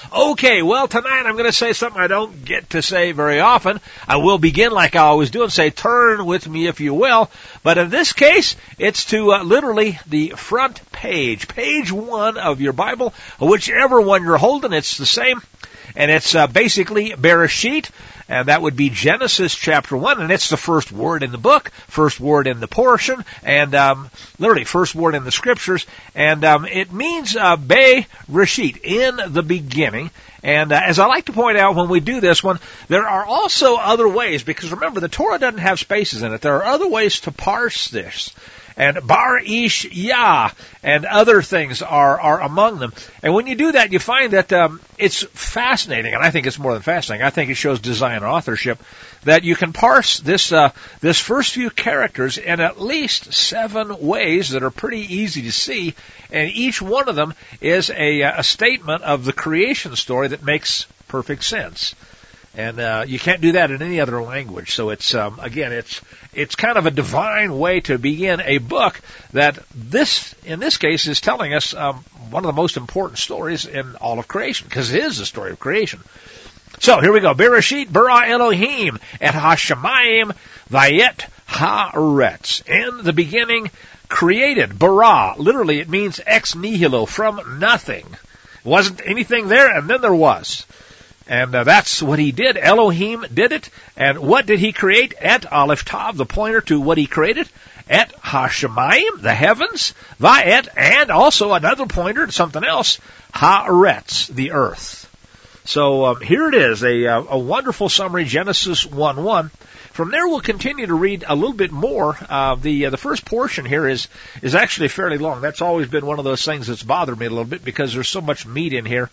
Okay, well, tonight I'm going to say something I don't get to say very often. I will begin like I always do and say, turn with me if you will. But in this case, it's to literally the front page, page 1 of your Bible, whichever one you're holding, it's the same. And it's basically Bereshit, and that would be Genesis chapter 1, and it's the first word in the book, first word in the portion, and literally first word in the scriptures, and it means Bereshit, in the beginning. And as I like to point out when we do this one, there are also other ways, because remember, the Torah doesn't have spaces in it. There are other ways to parse this. And Bar Ish Yah and other things are among them. And when you do that, you find that it's fascinating, and I think it's more than fascinating. I think it shows design and authorship, that you can parse this first few characters in at least 7 ways that are pretty easy to see, and each one of them is a statement of the creation story that makes perfect sense. And you can't do that in any other language. So it's again, it's kind of a divine way to begin a book that in this case is telling us one of the most important stories in all of creation, because it is the story of creation. So here we go. Bereshit bara Elohim et hashamayim vayet haaretz. In the beginning, created. Bara, literally it means ex nihilo, from nothing. Wasn't anything there, and then there was. And that's what he did. Elohim did it. And what did he create? Et Aleph Tav, the pointer to what he created. Et Hashemayim, the heavens. Va'et, and also another pointer to something else. Haaretz, the earth. So here it is, a wonderful summary, Genesis 1:1. From there we'll continue to read a little bit more. The first portion here is actually fairly long. That's always been one of those things that's bothered me a little bit, because there's so much meat in here.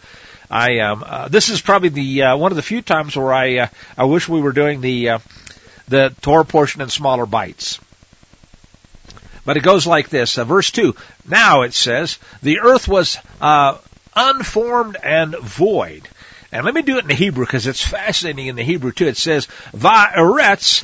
This is probably the one of the few times where I wish we were doing the Torah portion in smaller bites. But it goes like this, verse 2. Now it says, the earth was unformed and void. And let me do it in the Hebrew, because it's fascinating in the Hebrew too. It says, Va'eretz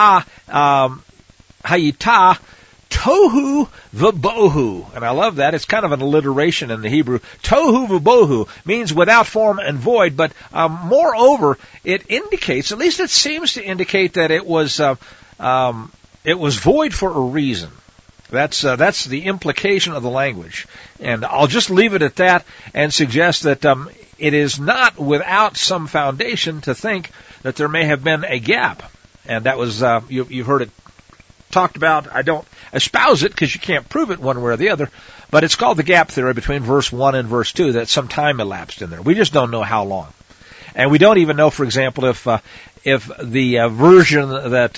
hayita tohu v'bohu. And I love that. It's kind of an alliteration in the Hebrew. Tohu v'bohu means without form and void, but moreover, it indicates, at least it seems to indicate, that it was void for a reason. That's the implication of the language. And I'll just leave it at that and suggest that it is not without some foundation to think that there may have been a gap. And that was, you've heard it talked about. I don't espouse it because you can't prove it one way or the other, but it's called the gap theory between verse 1 and verse 2, that some time elapsed in there. We just don't know how long. And we don't even know, for example, if the version that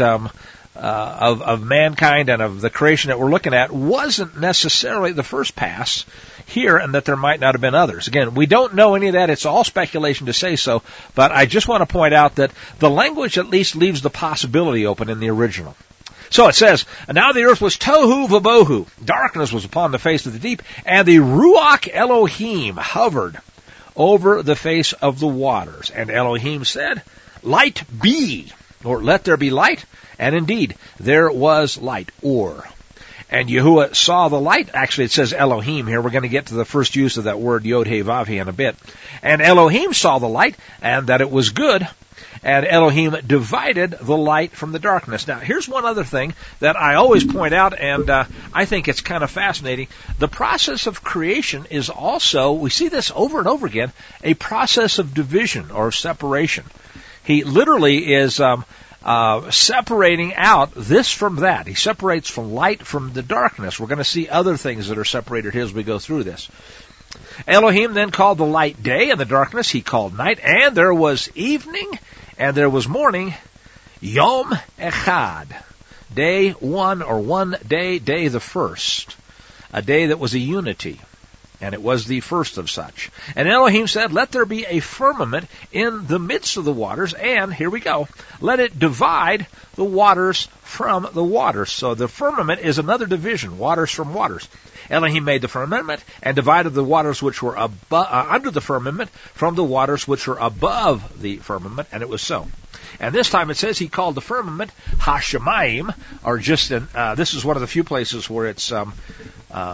of mankind and of the creation that we're looking at wasn't necessarily the first pass here, and that there might not have been others. Again, we don't know any of that. It's all speculation to say so, but I just want to point out that the language at least leaves the possibility open in the original. So it says, and now the earth was tohu v'bohu. Darkness was upon the face of the deep, and the Ruach Elohim hovered over the face of the waters. And Elohim said, light be, or let there be light. And indeed, there was light, or. And Yahuwah saw the light. Actually, it says Elohim here. We're going to get to the first use of that word, Yod He Vav He, in a bit. And Elohim saw the light, and that it was good. And Elohim divided the light from the darkness. Now, here's one other thing that I always point out, and I think it's kind of fascinating. The process of creation is also, we see this over and over again, a process of division or separation. He literally is separating out this from that. He separates from light from the darkness. We're going to see other things that are separated here as we go through this. Elohim then called the light day, and the darkness he called night, and there was evening, and there was morning, Yom Echad, day one, or one day, day the first, a day that was a unity, and it was the first of such. And Elohim said, let there be a firmament in the midst of the waters, and, here we go, let it divide the waters from the waters. So the firmament is another division, waters from waters. Elohim made the firmament and divided the waters which were under the firmament from the waters which were above the firmament, and it was so. And this time it says he called the firmament Hashemayim, or just this is one of the few places where it's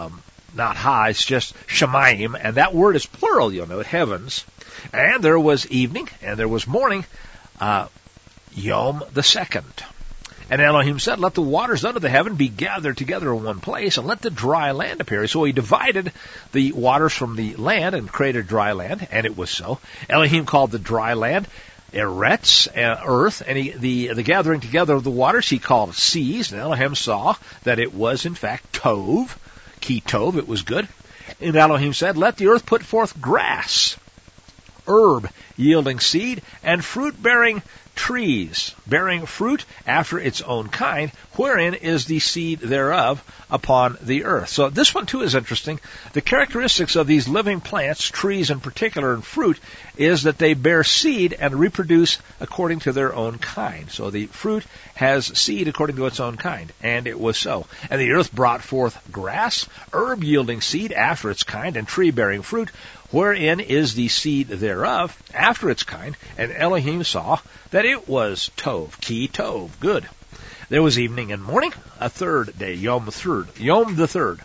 not ha, it's just Shemayim, and that word is plural, you'll note, heavens. And there was evening, and there was morning, Yom the second. And Elohim said, let the waters under the heaven be gathered together in one place, and let the dry land appear. So he divided the waters from the land and created dry land, and it was so. Elohim called the dry land Eretz, earth, and the gathering together of the waters he called seas. And Elohim saw that it was in fact Tov, Ki Tov, it was good. And Elohim said, let the earth put forth grass, herb yielding seed, and fruit-bearing trees, bearing fruit after its own kind, wherein is the seed thereof upon the earth. So this one too is interesting. The characteristics of these living plants, trees in particular, and fruit, is that they bear seed and reproduce according to their own kind. So the fruit has seed according to its own kind, and it was so. And the earth brought forth grass, herb yielding seed after its kind, and tree bearing fruit, wherein is the seed thereof after its kind. And Elohim saw that it was Tov, Ki Tov, good. There was evening and morning, a third day, Yom the third.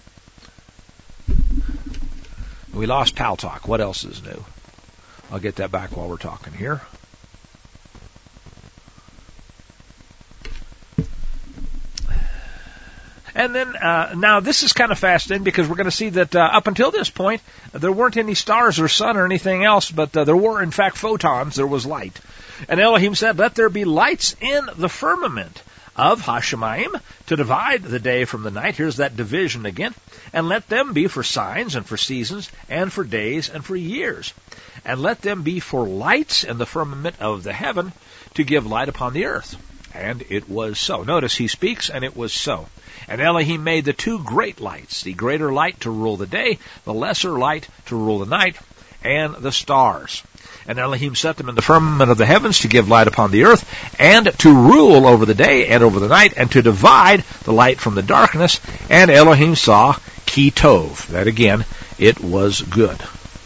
We lost Pal Talk. What else is new? I'll get that back while we're talking here. And then, now this is kind of fascinating because we're going to see that up until this point, there weren't any stars or sun or anything else, but there were, in fact, photons. There was light. And Elohim said, let there be lights in the firmament of Hashemayim to divide the day from the night. Here's that division again. And let them be for signs and for seasons and for days and for years. And let them be for lights in the firmament of the heaven to give light upon the earth. And it was so. Notice he speaks, and it was so. And Elohim made the two great lights, the greater light to rule the day, the lesser light to rule the night, and the stars. And Elohim set them in the firmament of the heavens to give light upon the earth, and to rule over the day and over the night, and to divide the light from the darkness. And Elohim saw Ki Tov. That again, it was good.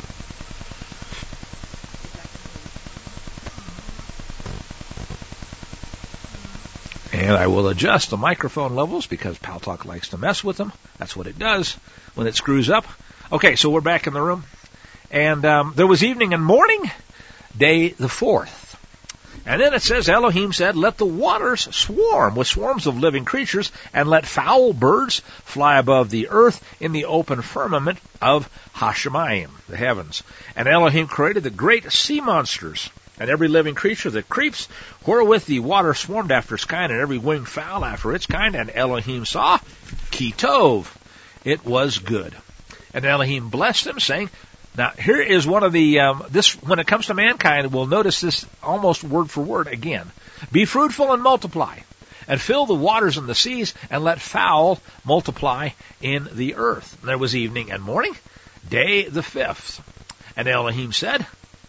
And I will adjust the microphone levels because Pal Talk likes to mess with them. That's what it does when it screws up. Okay, so we're back in the room. And there was evening and morning, day the fourth. And then it says, Elohim said, let the waters swarm with swarms of living creatures, and let foul birds fly above the earth in the open firmament of Hashemayim, the heavens. And Elohim created the great sea monsters, and every living creature that creeps, wherewith the water swarmed after its kind, and every winged fowl after its kind. And Elohim saw Ki Tov. It was good. And Elohim blessed them, saying, now here is one of the, this, when it comes to mankind, we'll notice this almost word for word again. Be fruitful and multiply, and fill the waters and the seas, and let fowl multiply in the earth. And there was evening and morning, day the fifth. And Elohim said,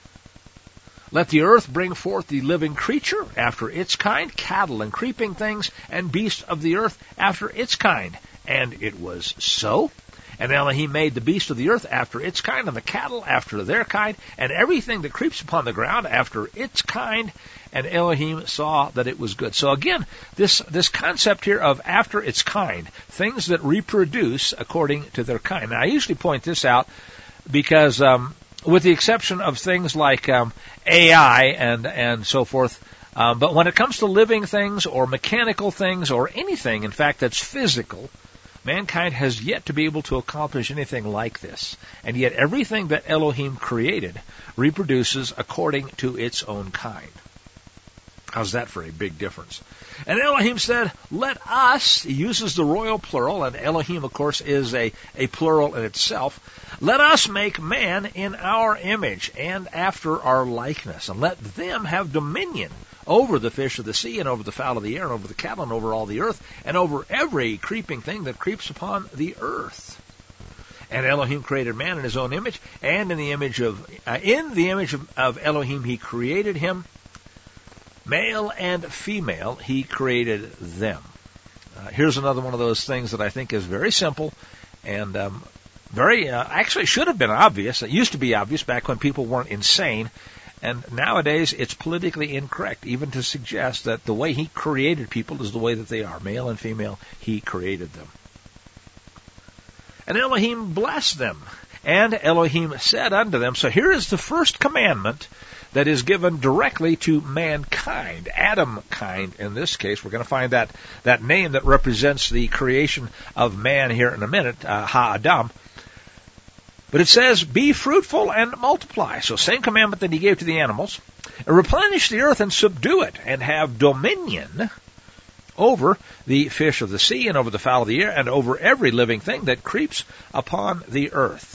let the earth bring forth the living creature after its kind, cattle and creeping things, and beasts of the earth after its kind. And it was so. And Elohim made the beast of the earth after its kind, and the cattle after their kind, and everything that creeps upon the ground after its kind. And Elohim saw that it was good. So again, this concept here of after its kind, things that reproduce according to their kind. Now I usually point this out because with the exception of things like AI and so forth, but when it comes to living things or mechanical things or anything, in fact, that's physical, mankind has yet to be able to accomplish anything like this. And yet everything that Elohim created reproduces according to its own kind. How's that for a big difference? And Elohim said, let us, he uses the royal plural, and Elohim, of course, is a plural in itself. Let us make man in our image and after our likeness, and let them have dominion over the fish of the sea, and over the fowl of the air, and over the cattle, and over all the earth, and over every creeping thing that creeps upon the earth. And Elohim created man in his own image, and in the image of Elohim he created him. Male and female, he created them. Here's another one of those things that I think is very simple and actually should have been obvious. It used to be obvious back when people weren't insane. And nowadays it's politically incorrect even to suggest that the way he created people is the way that they are. Male and female, he created them. And Elohim blessed them. And Elohim said unto them, so here is the first commandment that is given directly to mankind, Adam kind in this case. We're going to find that name that represents the creation of man here in a minute, Ha-Adam. But it says, be fruitful and multiply. So same commandment that he gave to the animals. And replenish the earth and subdue it, and have dominion over the fish of the sea, and over the fowl of the air, and over every living thing that creeps upon the earth.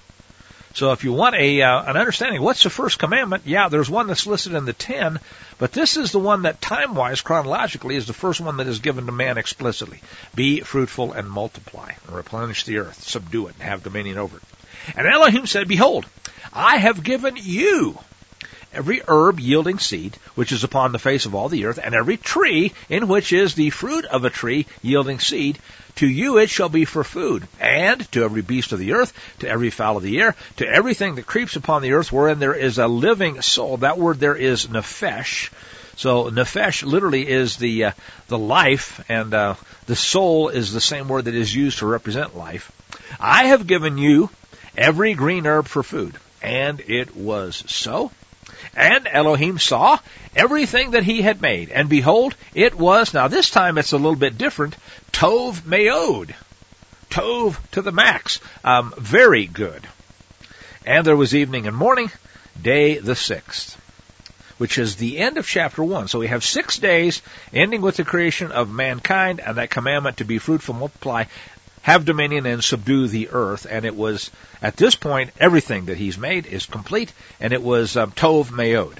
So if you want an understanding, what's the first commandment? Yeah, there's one that's listed in the 10, but this is the one that time-wise, chronologically, is the first one that is given to man explicitly. Be fruitful and multiply, and replenish the earth, subdue it, and have dominion over it. And Elohim said, behold, I have given you every herb yielding seed, which is upon the face of all the earth, and every tree in which is the fruit of a tree yielding seed, to you it shall be for food, and to every beast of the earth, to every fowl of the air, to everything that creeps upon the earth, wherein there is a living soul. That word there is nephesh. So nephesh literally is the life, and the soul is the same word that is used to represent life. I have given you every green herb for food. And it was so. And Elohim saw everything that he had made, and behold, it was, now this time it's a little bit different, Tov Meod. Tov to the max. Very good. And there was evening and morning, day the 6th, which is the end of chapter 1. So we have 6 days, ending with the creation of mankind, and that commandment to be fruitful, multiply, have dominion, and subdue the earth. And it was, at this point, everything that he's made is complete, and it was Tov Meod.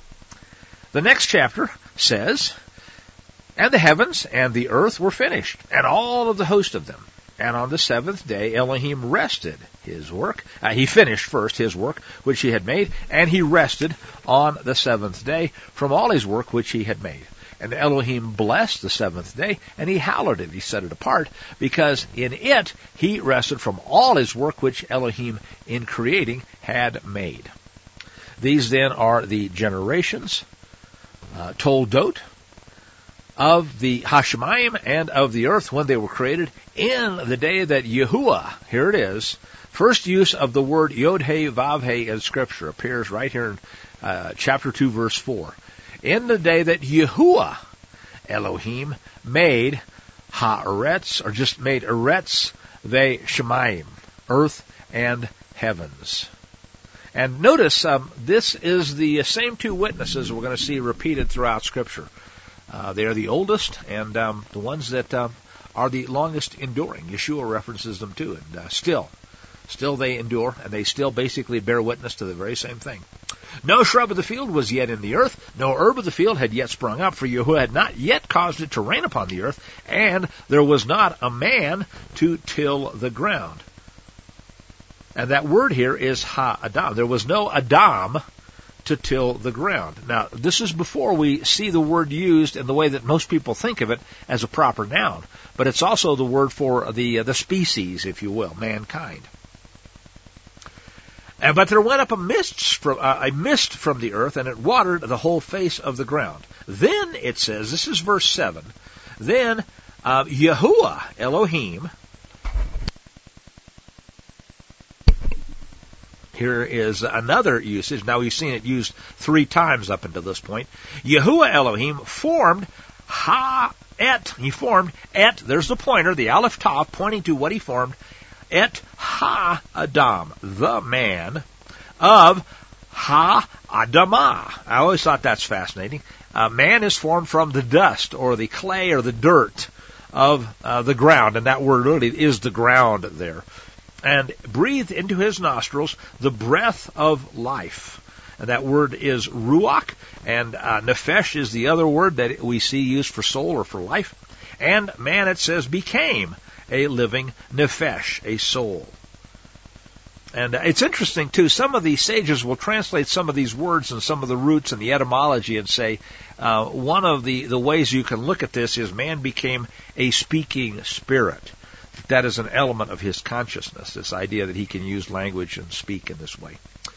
The next chapter says, and the heavens and the earth were finished, and all of the host of them. And on the 7th day Elohim rested his work. He finished first his work which he had made, and he rested on the 7th day from all his work which he had made. And Elohim blessed the 7th day, and he hallowed it. He set it apart, because in it he rested from all his work which Elohim in creating had made. These then are the generations, Toldot, of the Hashemayim and of the earth when they were created, in the day that Yahuwah, here it is, first use of the word Yod-He, Vav-He in Scripture appears right here in chapter 2, verse 4. In the day that Yahuwah, Elohim, made Haaretz, or just made Eretz ve-Shemayim, earth and heavens. And notice, this is the same two witnesses we're going to see repeated throughout Scripture. They are the oldest and the ones that are the longest enduring. Yeshua references them too, and still they endure, and they still basically bear witness to the very same thing. No shrub of the field was yet in the earth, no herb of the field had yet sprung up, for Yahuwah had not yet caused it to rain upon the earth, and there was not a man to till the ground. And that word here is Ha-Adam. There was no Adam to till the ground. Now, this is before we see the word used in the way that most people think of it as a proper noun, but it's also the word for the species, if you will, mankind. But there went up a mist from the earth, and it watered the whole face of the ground. Then, it says, this is verse 7, then Yahuwah, Elohim, here is another usage. Now we've seen it used 3 times up until this point. Yahuwah Elohim formed Ha-Et. He formed Et, there's the pointer, the Aleph Tav, pointing to what he formed, Et Ha-Adam, the man of Ha-Adamah. I always thought that's fascinating. Man is formed from the dust, or the clay, or the dirt of the ground, and that word really is the ground there. And breathed into his nostrils the breath of life. And that word is ruach, and nephesh is the other word that we see used for soul or for life. And man, it says, became a living nephesh, a soul. And it's interesting, too, some of these sages will translate some of these words and some of the roots and the etymology and say one of the ways you can look at this is man became a speaking spirit. That is an element of his consciousness, this idea that he can use language and speak in this way.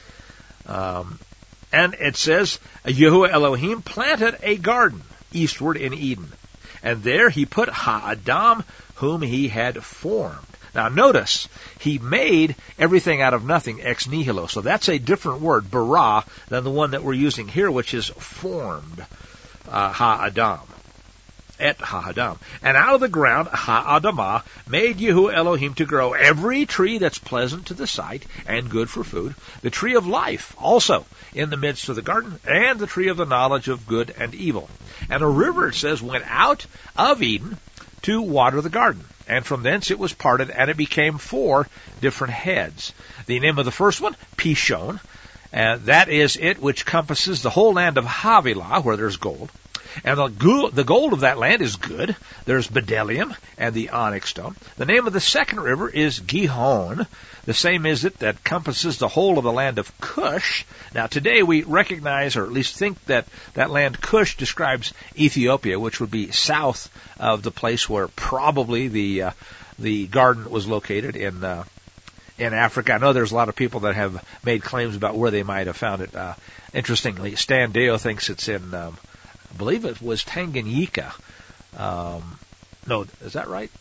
And it says, Yahuwah Elohim planted a garden eastward in Eden, and there he put Ha-Adam, whom he had formed. Now notice, he made everything out of nothing, ex nihilo. So that's a different word, bara, than the one that we're using here, which is formed, ha-adam. Et ha-adam. And out of the ground, ha-adamah, made Yahuwah Elohim to grow every tree that's pleasant to the sight and good for food, the tree of life also in the midst of the garden, and the tree of the knowledge of good and evil. And a river, it says, went out of Eden to water the garden. And from thence it was parted, and it became 4 different heads. The name of the first one, Pishon, and that is it which compasses the whole land of Havilah, where there's gold. And the gold of that land is good. There's bdellium and the onyx stone. The name of the second river is Gihon. The same is it that compasses the whole of the land of Cush. Now today we recognize, or at least think, that that land Cush describes Ethiopia, which would be south of the place where probably the garden was located in Africa. I know there's a lot of people that have made claims about where they might have found it. Interestingly, Stan Deyo thinks it's in I believe it was Tanganyika. No, is that right?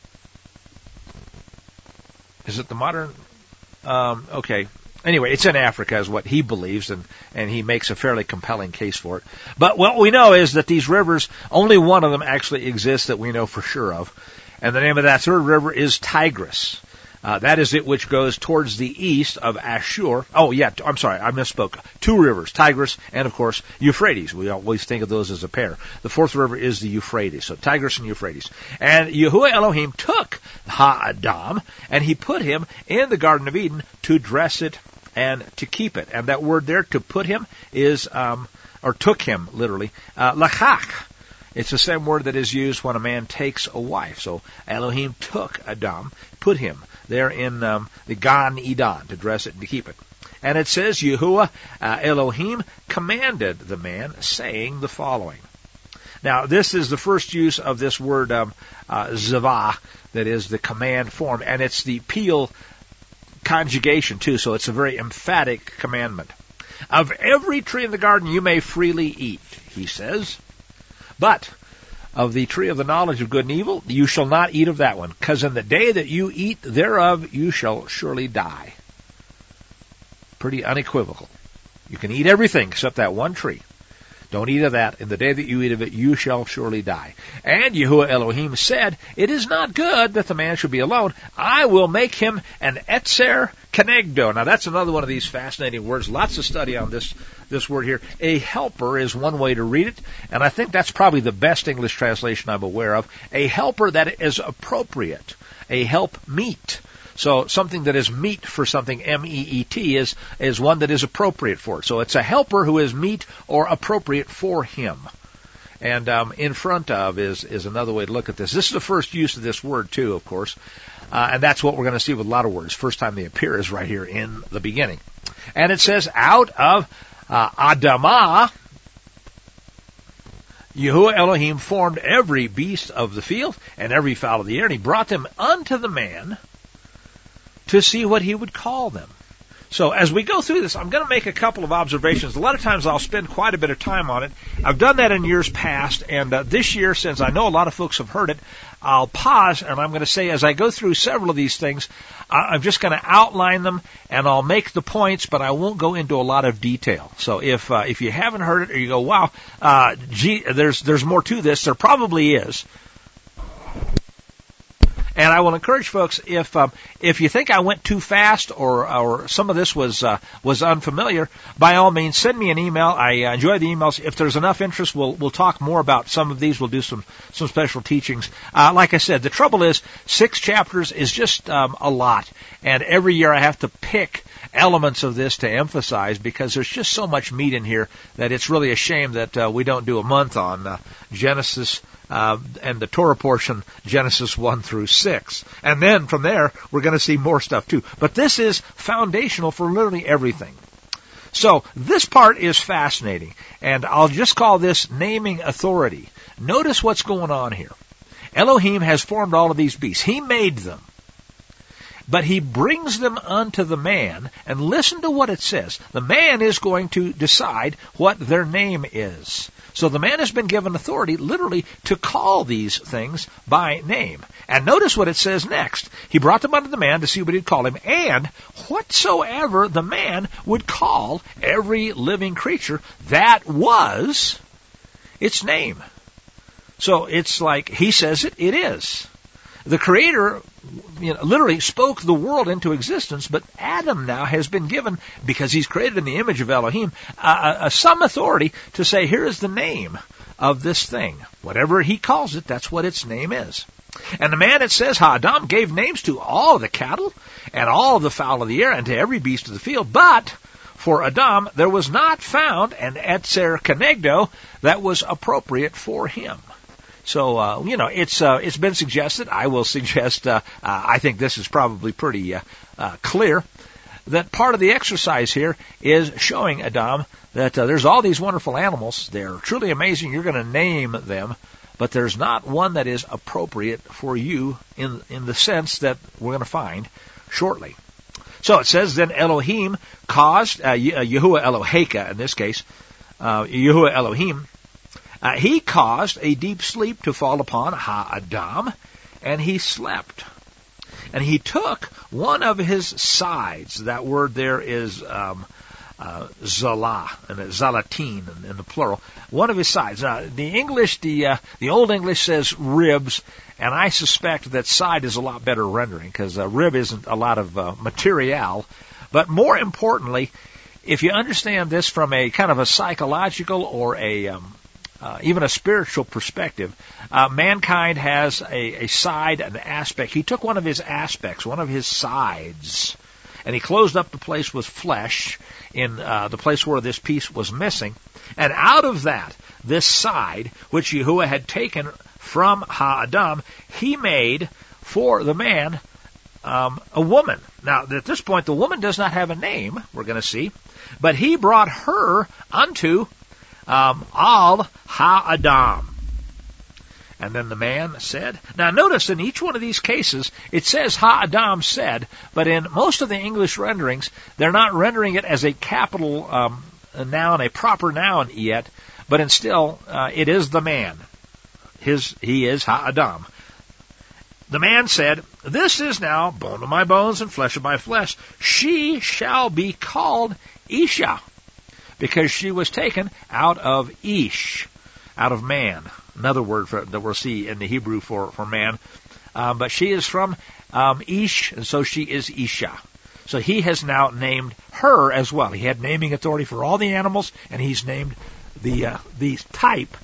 Is it the modern? Okay. Anyway, it's in Africa is what he believes, and he makes a fairly compelling case for it. But what we know is that these rivers, only one of them actually exists that we know for sure of. And the name of that third river is Tigris. That is it which goes towards the east of Ashur. Oh, yeah, I'm sorry, I misspoke. 2 rivers, Tigris and, of course, Euphrates. We always think of those as a pair. The 4th river is the Euphrates, so Tigris and Euphrates. And Yahuwah Elohim took Ha-Adam, and he put him in the Garden of Eden to dress it and to keep it. And that word there, to put him, is, or took him, literally, lachach. It's the same word that is used when a man takes a wife. So Elohim took Adam, put him there in the Gan Eden to dress it and to keep it. And it says, Yahuwah Elohim commanded the man, saying the following. Now, this is the first use of this word zavah, that is the command form, and it's the Peel conjugation too, so it's a very emphatic commandment. Of every tree in the garden you may freely eat, he says, but of the tree of the knowledge of good and evil, you shall not eat of that one, because in the day that you eat thereof, you shall surely die. Pretty unequivocal. You can eat everything except that one tree. Don't eat of that. In the day that you eat of it, you shall surely die. And Yahuwah Elohim said, it is not good that the man should be alone. I will make him an etzer kenegdo. Now that's another one of these fascinating words. Lots of study on this word here. A helper is one way to read it, and I think that's probably the best English translation I'm aware of. A helper that is appropriate. A help meet. So something that is meet for something, M-E-E-T, is one that is appropriate for it. So it's a helper who is meet or appropriate for him. And in front of is another way to look at this. This is the first use of this word, too, of course. And that's what we're going to see with a lot of words. First time they appear is right here in the beginning. And it says, out of Adamah, Yahuwah Elohim formed every beast of the field and every fowl of the air, and he brought them unto the man to see what he would call them. So as we go through this, I'm going to make a couple of observations. A lot of times I'll spend quite a bit of time on it. I've done that in years past, and this year, since I know a lot of folks have heard it, I'll pause, and I'm going to say as I go through several of these things, I'm just going to outline them, and I'll make the points, but I won't go into a lot of detail. So if you haven't heard it, or you go, wow, there's more to this, there probably is. And I will encourage folks, if you think I went too fast or some of this was unfamiliar, by all means send me an email. I enjoy the emails. If there's enough interest, we'll talk more about some of these. We'll do some special teachings. Like I said, the trouble is 6 chapters is just a lot, and every year I have to pick elements of this to emphasize because there's just so much meat in here that it's really a shame that we don't do a month on Genesis. And the Torah portion, Genesis 1 through 6. And then from there, we're going to see more stuff too. But this is foundational for literally everything. So this part is fascinating. And I'll just call this naming authority. Notice what's going on here. Elohim has formed all of these beasts. He made them. But he brings them unto the man, and listen to what it says. The man is going to decide what their name is. So the man has been given authority, literally, to call these things by name. And notice what it says next. He brought them unto the man to see what he'd call him, and whatsoever the man would call every living creature, that was its name. So it's like he says it is. The Creator literally spoke the world into existence, but Adam now has been given, because he's created in the image of Elohim, some authority to say, here is the name of this thing. Whatever he calls it, that's what its name is. And the man, it says, Ha-Adam gave names to all the cattle, and all the fowl of the air, and to every beast of the field, but for Adam there was not found an Etzer Kenegdo that was appropriate for him. So, it's been suggested, I will suggest, I think this is probably pretty clear, that part of the exercise here is showing Adam that there's all these wonderful animals. They're truly amazing. You're going to name them, but there's not one that is appropriate for you in the sense that we're going to find shortly. So it says, then Elohim caused, Yahuwah Eloheka in this case, Yahuwah Elohim, he caused a deep sleep to fall upon Ha-Adam, and he slept. And he took one of his sides. That word there is zalah, and zalatin in the plural. One of his sides. Now, the English, the Old English says ribs, and I suspect that side is a lot better rendering, because rib isn't a lot of material. But more importantly, if you understand this from a kind of a psychological or even a spiritual perspective, mankind has a side, an aspect. He took one of his aspects, one of his sides, and he closed up the place with flesh in the place where this piece was missing. And out of that, this side, which Yahuwah had taken from Ha-Adam, he made for the man a woman. Now, at this point, the woman does not have a name, we're going to see, but he brought her unto Al Ha-Adam. And then the man said. Now notice in each one of these cases, it says Ha-Adam said, but in most of the English renderings, they're not rendering it as a capital noun, a proper noun yet, but instead, it is the man. He is Ha-Adam. The man said, this is now bone of my bones and flesh of my flesh. She shall be called Isha, because she was taken out of Ish, out of man. Another word that we'll see in the Hebrew for man. But she is from Ish, and so she is Isha. So he has now named her as well. He had naming authority for all the animals, and he's named the type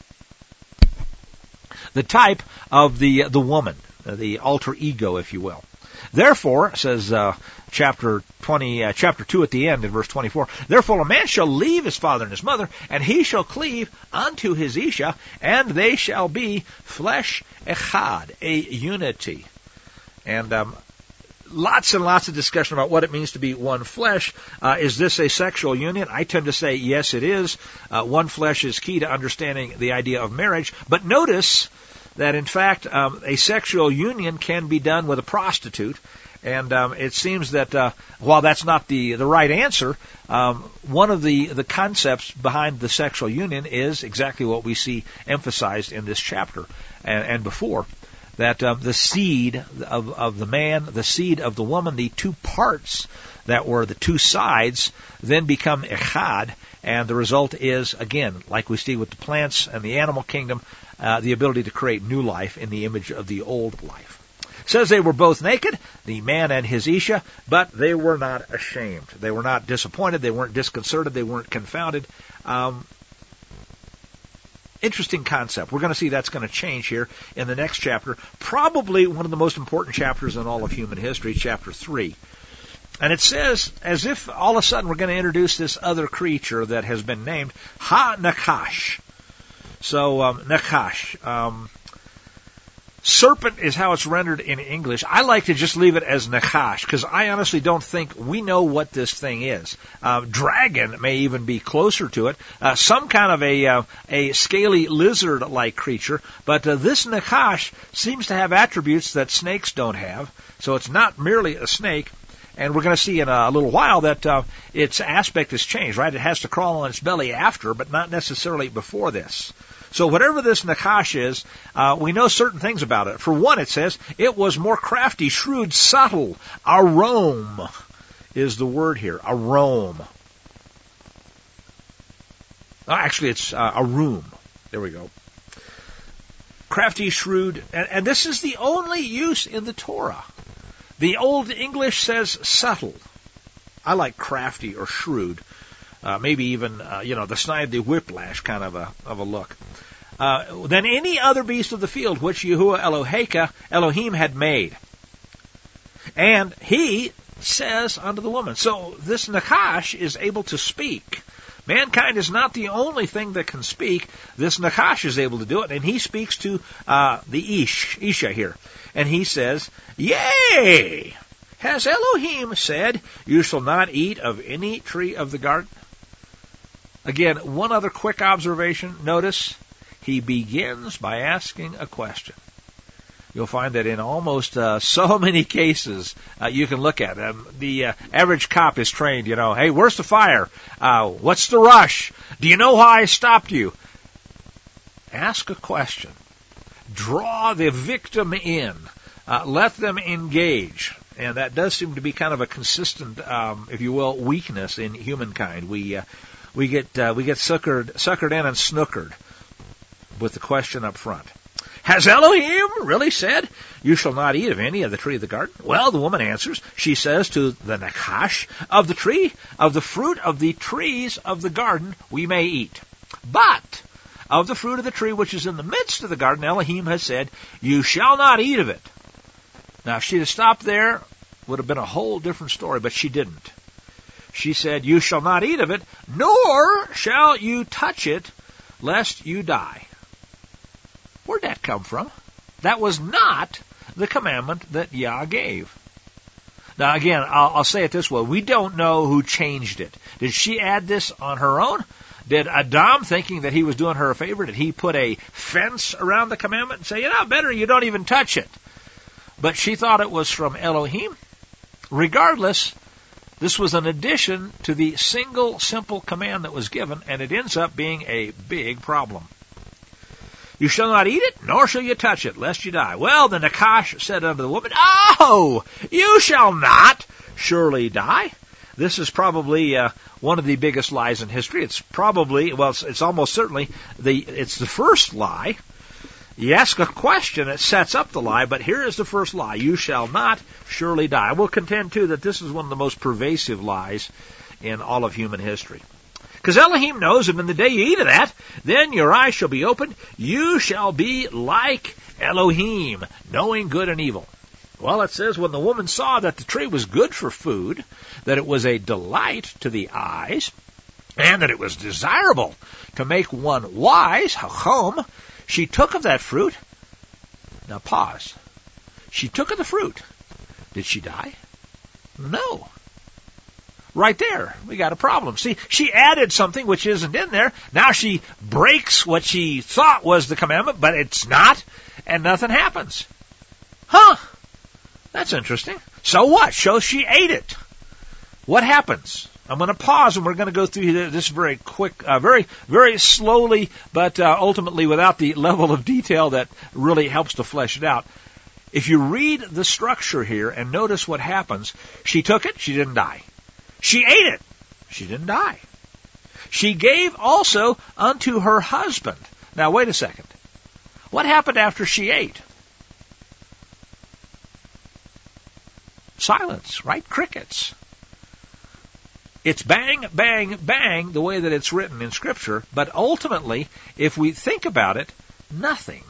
of the woman, the alter ego, if you will. Therefore, says chapter 2 at the end in verse 24, therefore a man shall leave his father and his mother, and he shall cleave unto his Isha, and they shall be flesh echad, a unity. And lots and lots of discussion about what it means to be one flesh. Is this a sexual union? I tend to say yes, it is. One flesh is key to understanding the idea of marriage. But notice that, in fact, a sexual union can be done with a prostitute. And it seems that while that's not the right answer, one of the concepts behind the sexual union is exactly what we see emphasized in this chapter and before, that the seed of the man, the seed of the woman, the two parts that were the two sides, then become echad, and the result is, again, like we see with the plants and the animal kingdom, the ability to create new life in the image of the old life. It says they were both naked, the man and his Isha, but they were not ashamed. They were not disappointed. They weren't disconcerted. They weren't confounded. Interesting concept. We're going to see that's going to change here in the next chapter. Probably one of the most important chapters in all of human history, chapter 3. And it says, as if all of a sudden we're going to introduce this other creature that has been named Ha-Nakash. So, Nakash. Serpent is how it's rendered in English. I like to just leave it as Nachash, because I honestly don't think we know what this thing is. Dragon may even be closer to it. Some kind of a scaly lizard-like creature. But this Nachash seems to have attributes that snakes don't have. So it's not merely a snake. And we're going to see in a little while that its aspect has changed, right? It has to crawl on its belly after, but not necessarily before this. So whatever this Nachash is, we know certain things about it. For one, it says, it was more crafty, shrewd, subtle. Arom is the word here. Arom. Actually, it's arum. There we go. Crafty, shrewd, and this is the only use in the Torah. The Old English says subtle. I like crafty or shrewd. Maybe even, the snide, the whiplash kind of a look. Than any other beast of the field which Yahuwah Elohim had made. And he says unto the woman. So this Nachash is able to speak. Mankind is not the only thing that can speak. This Nachash is able to do it, and he speaks to the Isha here. And he says, Yea! Has Elohim said, You shall not eat of any tree of the garden? Again, one other quick observation. Notice, he begins by asking a question. You'll find that in almost so many cases you can look at them. The average cop is trained, hey, where's the fire? What's the rush? Do you know why I stopped you? Ask a question. Draw the victim in. Let them engage. And that does seem to be kind of a consistent, if you will, weakness in humankind. We get suckered in and snookered with the question up front. Has Elohim really said, You shall not eat of any of the tree of the garden? Well, the woman answers. She says to the Nachash, Of the tree, of the fruit of the trees of the garden we may eat. But of the fruit of the tree which is in the midst of the garden, Elohim has said, You shall not eat of it. Now, if she'd have stopped there, would have been a whole different story, but she didn't. She said, You shall not eat of it, nor shall you touch it, lest you die. Where'd that come from? That was not the commandment that Yah gave. Now, again, I'll say it this way. We don't know who changed it. Did she add this on her own? Did Adam, thinking that he was doing her a favor, did he put a fence around the commandment and say, better you don't even touch it? But she thought it was from Elohim. Regardless, this was an addition to the single, simple command that was given, and it ends up being a big problem. You shall not eat it, nor shall you touch it, lest you die. Well, the Nachash said unto the woman, Oh, you shall not surely die. This is probably one of the biggest lies in history. It's probably, it's almost certainly it's the first lie. You ask a question, it sets up the lie, but here is the first lie. You shall not surely die. I will contend, too, that this is one of the most pervasive lies in all of human history. Because Elohim knows that in the day you eat of that, then your eyes shall be opened. You shall be like Elohim, knowing good and evil. Well, it says, when the woman saw that the tree was good for food, that it was a delight to the eyes, and that it was desirable to make one wise, hachom, she took of that fruit. Now pause. She took of the fruit. Did she die? No. Right there, we got a problem. See, she added something which isn't in there. Now she breaks what she thought was the commandment, but it's not, and nothing happens. That's interesting. So what? So she ate it. What happens? I'm going to pause, and we're going to go through this very quick, very, very slowly, but ultimately without the level of detail that really helps to flesh it out. If you read the structure here and notice what happens, she took it, she didn't die. She ate it. She didn't die. She gave also unto her husband. Now, wait a second. What happened after she ate? Silence, right? Crickets. It's bang, bang, bang, the way that it's written in Scripture, but ultimately, if we think about it, nothing.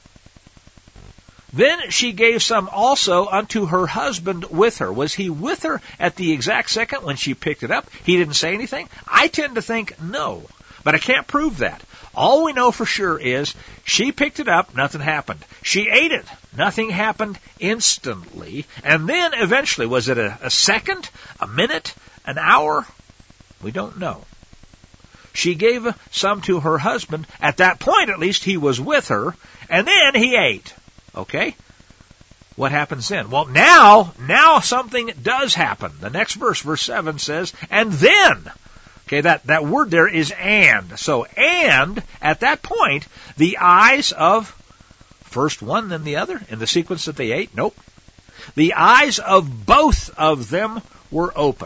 Then she gave some also unto her husband with her. Was he with her at the exact second when she picked it up? He didn't say anything? I tend to think no, but I can't prove that. All we know for sure is she picked it up, nothing happened. She ate it, nothing happened instantly. And then eventually, was it a second, a minute, an hour? We don't know. She gave some to her husband. At that point, at least, he was with her, and then he ate. Okay? What happens then? Well, now something does happen. The next verse, verse 7 says, and then. Okay, that word there is and. So, and, at that point, the eyes of first one, then the other, in the sequence that they ate? Nope. The eyes of both of them were opened.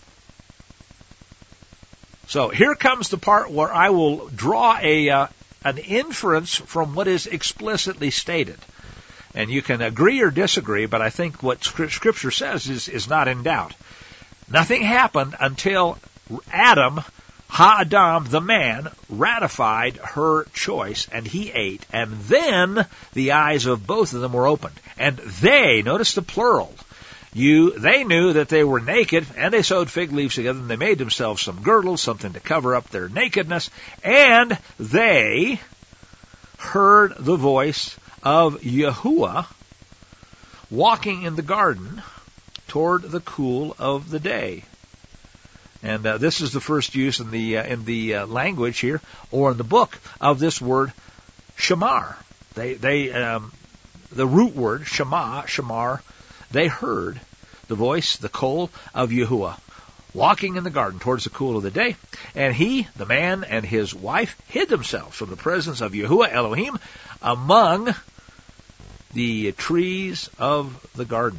So, here comes the part where I will draw an inference from what is explicitly stated. And you can agree or disagree, but I think what Scripture says is not in doubt. Nothing happened until Adam, Ha-Adam, the man, ratified her choice, and he ate. And then the eyes of both of them were opened. And they, notice the plural, they knew that they were naked, and they sewed fig leaves together, and they made themselves some girdles, something to cover up their nakedness, and they heard the voice of Yahuwah walking in the garden toward the cool of the day. And this is the first use in the language here, or in the book, of this word shamar. The root word shamar, they heard the voice, the call of Yahuwah, walking in the garden towards the cool of the day. And he, the man, and his wife hid themselves from the presence of Yahuwah Elohim among the trees of the garden.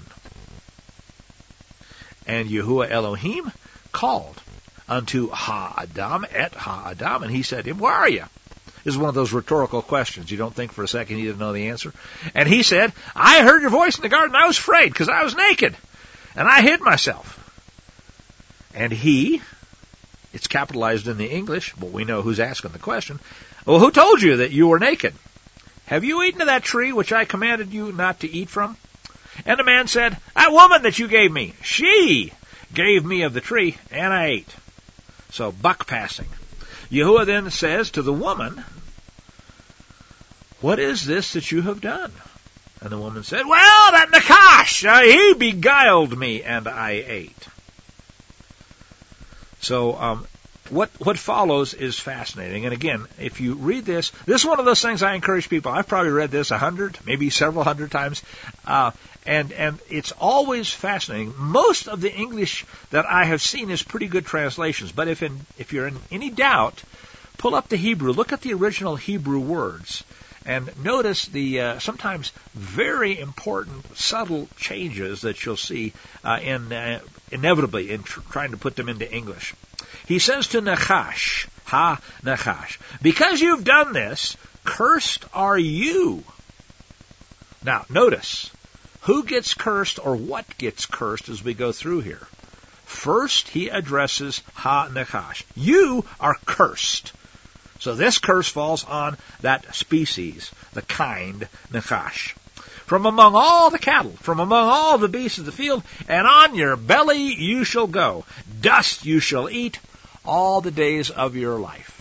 And Yahuwah Elohim called unto Ha-Adam, and he said to him, where are you? This is one of those rhetorical questions. You don't think for a second he didn't know the answer. And he said, I heard your voice in the garden. I was afraid because I was naked, and I hid myself. And he, it's capitalized in the English, but we know who's asking the question. Well, who told you that you were naked? Have you eaten of that tree which I commanded you not to eat from? And the man said, that woman that you gave me, she gave me of the tree, and I ate. So, buck passing. Yahuwah then says to the woman, what is this that you have done? And the woman said, well, that Nakash, he beguiled me, and I ate. So, what follows is fascinating. And again, if you read this is one of those things I encourage people. I've probably read this 100, maybe several hundred times. And it's always fascinating. Most of the English that I have seen is pretty good translations. But if you're in any doubt, pull up the Hebrew. Look at the original Hebrew words. And notice the sometimes very important, subtle changes that you'll see inevitably in trying to put them into English. He says to Nachash, Ha-Nachash, because you've done this, cursed are you. Now, notice, who gets cursed or what gets cursed as we go through here? First, he addresses Ha-Nachash. You are cursed. So this curse falls on that species, the kind Nachash. From among all the cattle, from among all the beasts of the field, and on your belly you shall go. Dust you shall eat all the days of your life.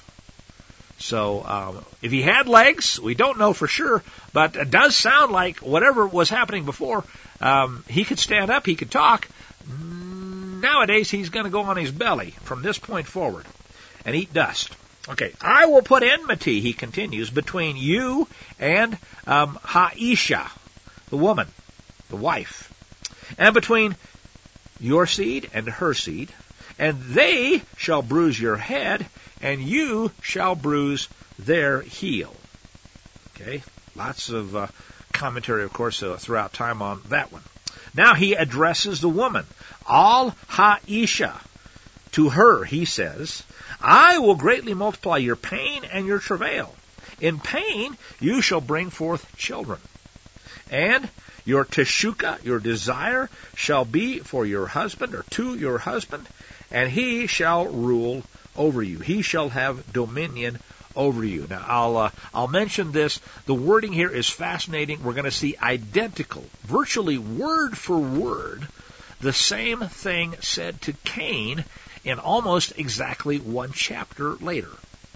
So, if he had legs, we don't know for sure, but it does sound like whatever was happening before, he could stand up, he could talk. Nowadays, he's going to go on his belly from this point forward and eat dust. Okay, I will put enmity, he continues, between you and Ha'isha, the woman, the wife, and between your seed and her seed, and they shall bruise your head, and you shall bruise their heel. Okay, lots of commentary, of course, throughout time on that one. Now he addresses the woman, Al Ha'isha. To her, he says, I will greatly multiply your pain and your travail. In pain you shall bring forth children. And your teshuka, your desire, shall be for your husband, or to your husband, and he shall rule over you. He shall have dominion over you. Now, I'll mention this. The wording here is fascinating. We're going to see identical, virtually word for word, the same thing said to Cain in almost exactly one chapter later.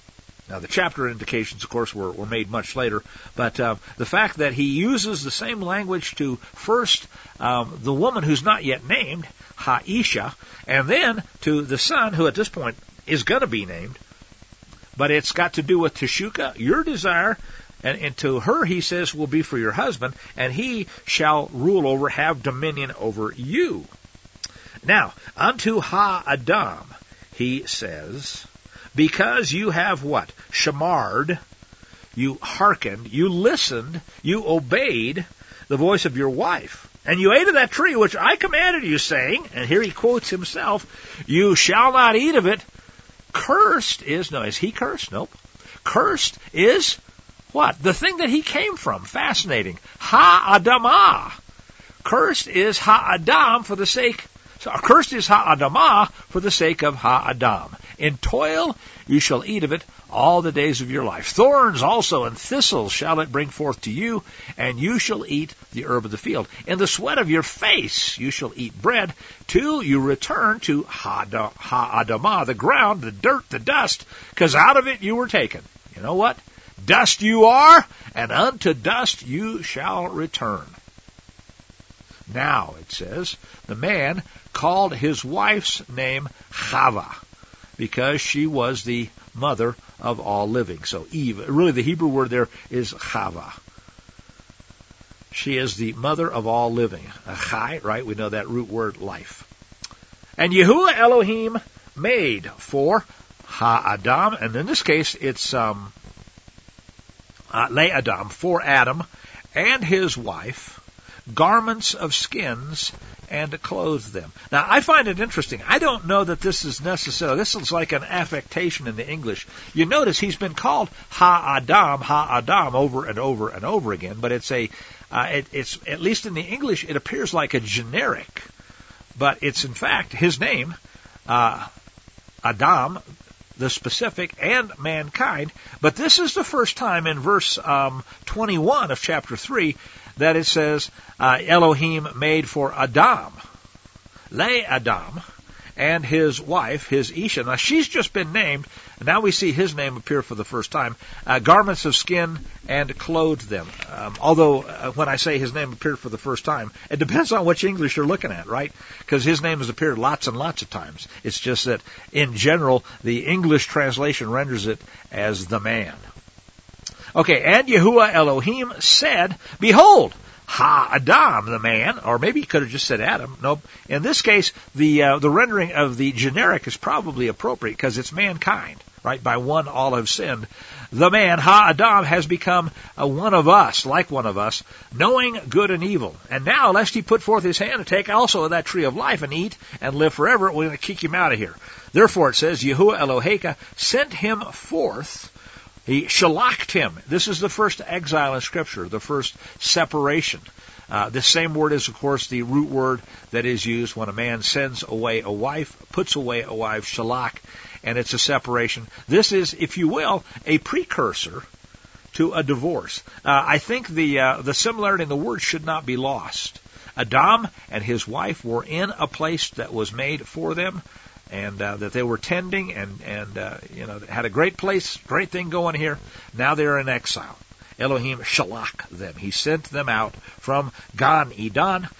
Now, the chapter indications, of course, were made much later, but the fact that he uses the same language to first the woman who's not yet named, Ha'isha, and then to the son, who at this point is going to be named, but it's got to do with Teshuka, your desire, and to her he says will be for your husband, and he shall rule over, have dominion over you. Now, unto Ha'adam, he says, because you have what? Shamarred, you hearkened, you listened, you obeyed the voice of your wife, and you ate of that tree which I commanded you, saying, and here he quotes himself, you shall not eat of it. Cursed is, no, is he cursed? Nope. Cursed is what? The thing that he came from. Fascinating. Ha'adamah. Cursed is Ha'adam for the sake, so cursed is Ha'adamah for the sake of Ha'adam. In toil you shall eat of it all the days of your life. Thorns also and thistles shall it bring forth to you, and you shall eat the herb of the field. In the sweat of your face you shall eat bread, till you return to Ha'adamah, the ground, the dirt, the dust, because out of it you were taken. You know what? Dust you are, and unto dust you shall return. Now, it says, the man called his wife's name Chava, because she was the mother of all living. So Eve, really the Hebrew word there is Chava. She is the mother of all living. Chai, right? We know that root word, life. And Yahuwah Elohim made for Ha'adam, and in this case it's Le-Adam, for Adam and his wife, garments of skins, and clothed them. Now, I find it interesting. I don't know that this is necessary. This is like an affectation in the English. You notice he's been called Ha'adam over and over and over again, but it's it's at least in the English, it appears like a generic, but it's in fact his name, Adam, the specific, and mankind. But this is the first time in verse 21 of chapter 3 that it says Elohim made for Adam, Le-Adam, and his wife, his Isha. Now, she's just been named, and now we see his name appear for the first time, garments of skin, and clothed them. Although, when I say his name appeared for the first time, it depends on which English you're looking at, right? Because his name has appeared lots and lots of times. It's just that, in general, the English translation renders it as the man. Okay, and Yahuwah Elohim said, behold, Ha'adam, the man, or maybe he could have just said Adam. Nope. In this case, the rendering of the generic is probably appropriate because it's mankind, right? By one all have sinned. The man, Ha'adam, has become one of us, like one of us, knowing good and evil. And now, lest he put forth his hand to take also of that tree of life and eat and live forever, we're going to kick him out of here. Therefore, it says, Yahuwah Eloheka sent him forth. He shalaked him. This is the first exile in Scripture, the first separation. This same word is, of course, the root word that is used when a man sends away a wife, puts away a wife, shalak, and it's a separation. This is, if you will, a precursor to a divorce. I think the similarity in the word should not be lost. Adam and his wife were in a place that was made for them, and that they were tending and had a great place, great thing going here. Now they're in exile. Elohim shalak them. He sent them out from Gan Eden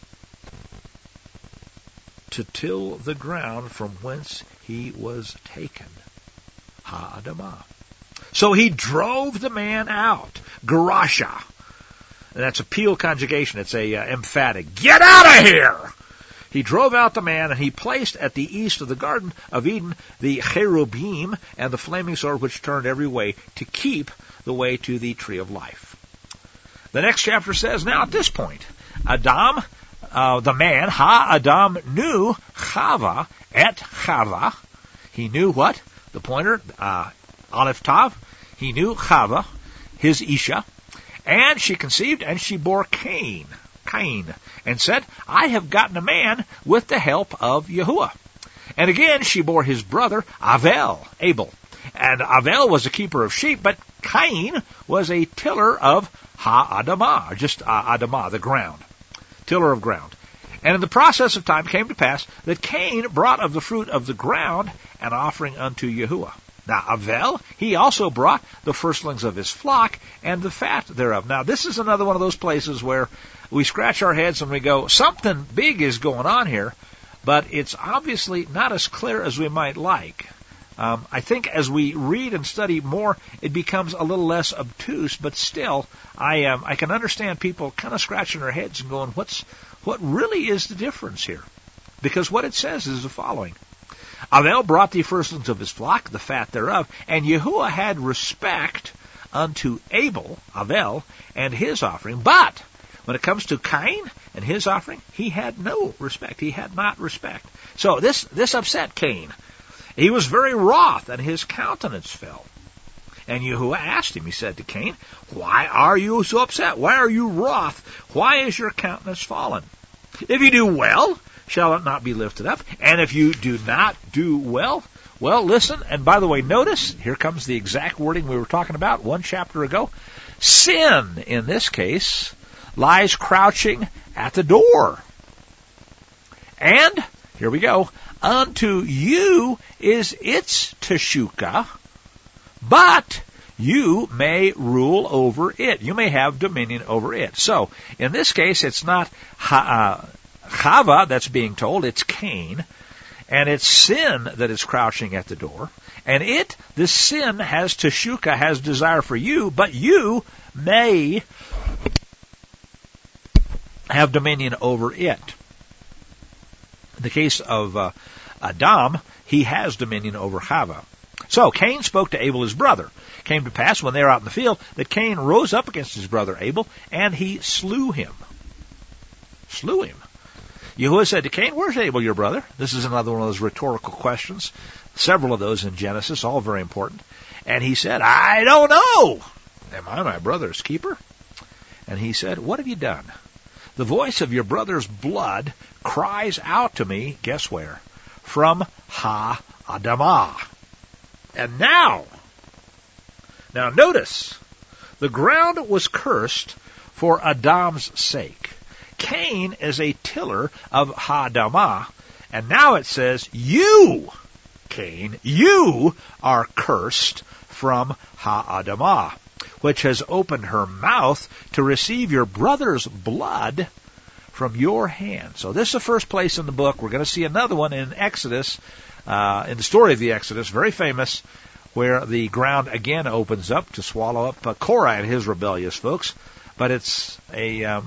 to till the ground from whence he was taken. Ha'adamah. So he drove the man out. Garasha. And that's a Peel conjugation. It's a emphatic. Get out of here! He drove out the man, and he placed at the east of the Garden of Eden the cherubim and the flaming sword which turned every way to keep the way to the tree of life. The next chapter says, now at this point, Adam, the man, Ha'adam, knew Chava et Chava. He knew what? The pointer, Aleph Tav. He knew Chava, his Isha, and she conceived and she bore Cain, and said, I have gotten a man with the help of Yahuwah. And again she bore his brother Abel. And Abel was a keeper of sheep, but Cain was a tiller of Ha'adamah, just Adamah, the ground, tiller of ground. And in the process of time came to pass that Cain brought of the fruit of the ground an offering unto Yahuwah. Now, Avel, he also brought the firstlings of his flock and the fat thereof. Now, this is another one of those places where we scratch our heads and we go, something big is going on here, but it's obviously not as clear as we might like. I think as we read and study more, it becomes a little less obtuse, but still, I can understand people kind of scratching their heads and going, what really is the difference here? Because what it says is the following. Avel brought the firstlings of his flock, the fat thereof, and Yahuwah had respect unto Abel, Avel, and his offering. But when it comes to Cain and his offering, he had no respect. He had not respect. So this upset Cain. He was very wroth, and his countenance fell. And Yahuwah asked him, he said to Cain, why are you so upset? Why are you wroth? Why is your countenance fallen? If you do well, shall it not be lifted up? And if you do not do well, listen, and by the way, notice, here comes the exact wording we were talking about one chapter ago. Sin, in this case, lies crouching at the door. And, here we go, unto you is its teshuka, but you may rule over it. You may have dominion over it. So, in this case, it's not Chava that's being told, it's Cain, and it's sin that is crouching at the door, and this sin has teshuka, has desire for you, but you may have dominion over it. In the case of Adam, he has dominion over Chava. So Cain spoke to Abel his brother. It came to pass when they were out in the field that Cain rose up against his brother Abel, and he slew him. Slew him. Yahuwah said to Cain, where's Abel, your brother? This is another one of those rhetorical questions. Several of those in Genesis, all very important. And he said, I don't know. Am I my brother's keeper? And he said, what have you done? The voice of your brother's blood cries out to me, guess where? From Ha-Adamah. And now notice, the ground was cursed for Adam's sake. Cain is a tiller of Ha-Adamah, and now it says, you, Cain, you are cursed from Ha-Adamah, which has opened her mouth to receive your brother's blood from your hand. So this is the first place in the book. We're going to see another one in Exodus, in the story of the Exodus, very famous, where the ground again opens up to swallow up Korah and his rebellious folks. But it's a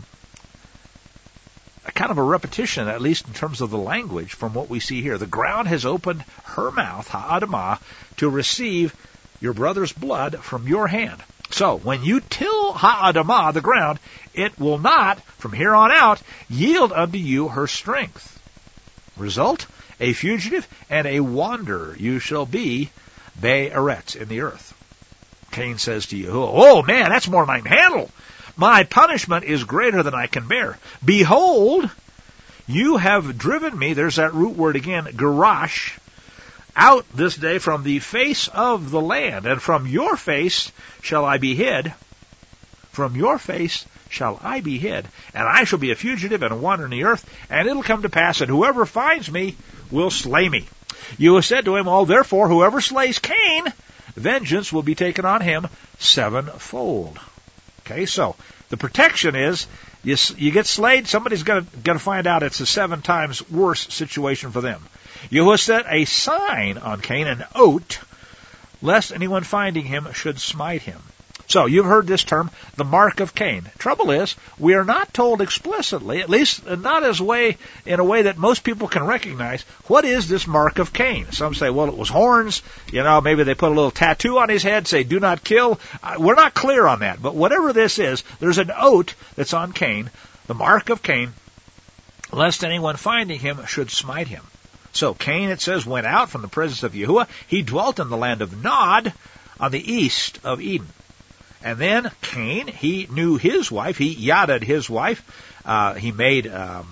kind of a repetition, at least in terms of the language, from what we see here. The ground has opened her mouth, Ha-Adamah, to receive your brother's blood from your hand. So, when you till Ha-Adamah, the ground, it will not, from here on out, yield unto you her strength. Result, a fugitive and a wanderer you shall be, Be'eretz, in the earth. Cain says to Yahuwah, oh man, that's more than I can handle. My punishment is greater than I can bear. Behold, you have driven me, there's that root word again, garash, out this day from the face of the land, and from your face shall I be hid. From your face shall I be hid, and I shall be a fugitive and a wanderer in the earth, and it'll come to pass that whoever finds me will slay me. You have said to him, oh, therefore, whoever slays Cain, vengeance will be taken on him sevenfold. Okay, so the protection is you get slayed, somebody's going to find out it's a 7 times worse situation for them. Yahuwah set a sign on Cain, an oat, lest anyone finding him should smite him. So you've heard this term, the mark of Cain. Trouble is, we are not told explicitly, at least not in a way that most people can recognize, what is this mark of Cain? Some say, well, it was horns. Maybe they put a little tattoo on his head, say, do not kill. We're not clear on that. But whatever this is, there's an oat that's on Cain, the mark of Cain, lest anyone finding him should smite him. So Cain, it says, went out from the presence of Yahuwah. He dwelt in the land of Nod on the east of Eden. And then Cain, he knew his wife. He yadded his wife. He made a